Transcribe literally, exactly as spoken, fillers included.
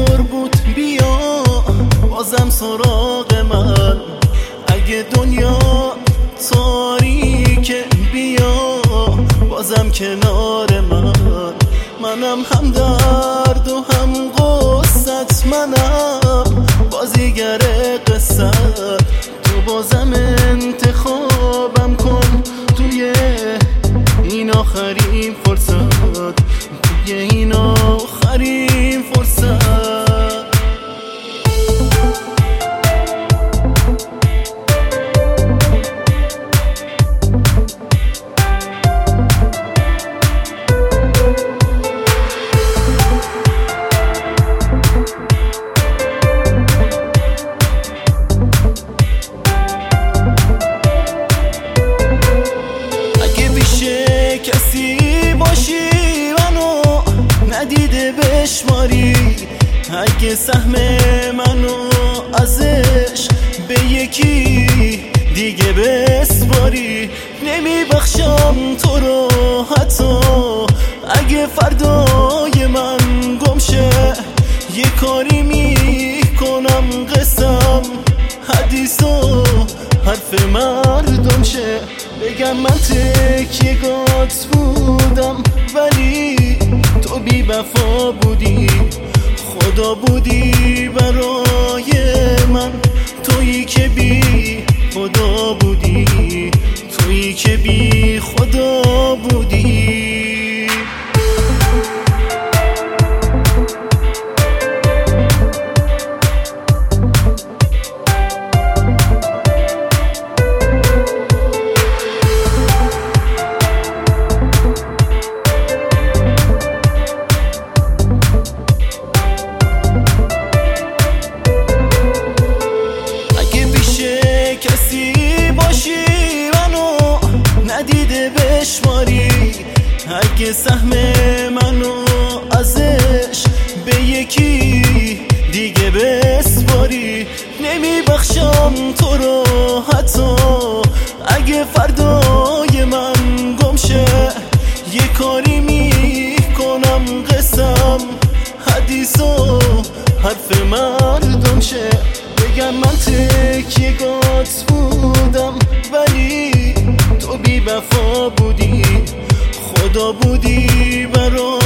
دور بود بیا بازم سراغ من، اگه دنیا تاریکه بیا بازم کنار من. منم هم درد و هم قصت، منم بازیگر قصت. تو بازم انتخابم کن توی این آخرین فرصت، توی این آخرین فرصت. کسی باشی منو ندیده بشماری، اگه سهم منو ازش به یکی دیگه بسپاری. نمیبخشم تو رو حتی اگه فردای من گمشه، یه کاری میکنم قسم حدیث و حرف مردم شه. بگم من تکیه‌گات بودم ولی تو بی وفا بودی، خدا بودی برای من. تویی که بی خدا بودی، تویی که بی خدا بودی. کسی باشی منو ندیده بشماری، اگه سهم منو ازش به یکی دیگه بسپاری. نمیبخشم تو رو حتی اگه فردای من گمشه، یه کاری میکنم قسم حدیث و حرف مردم شه. بگم من تکیه‌گات بودم ولی تو بی وفا بودی، خدا بودی برای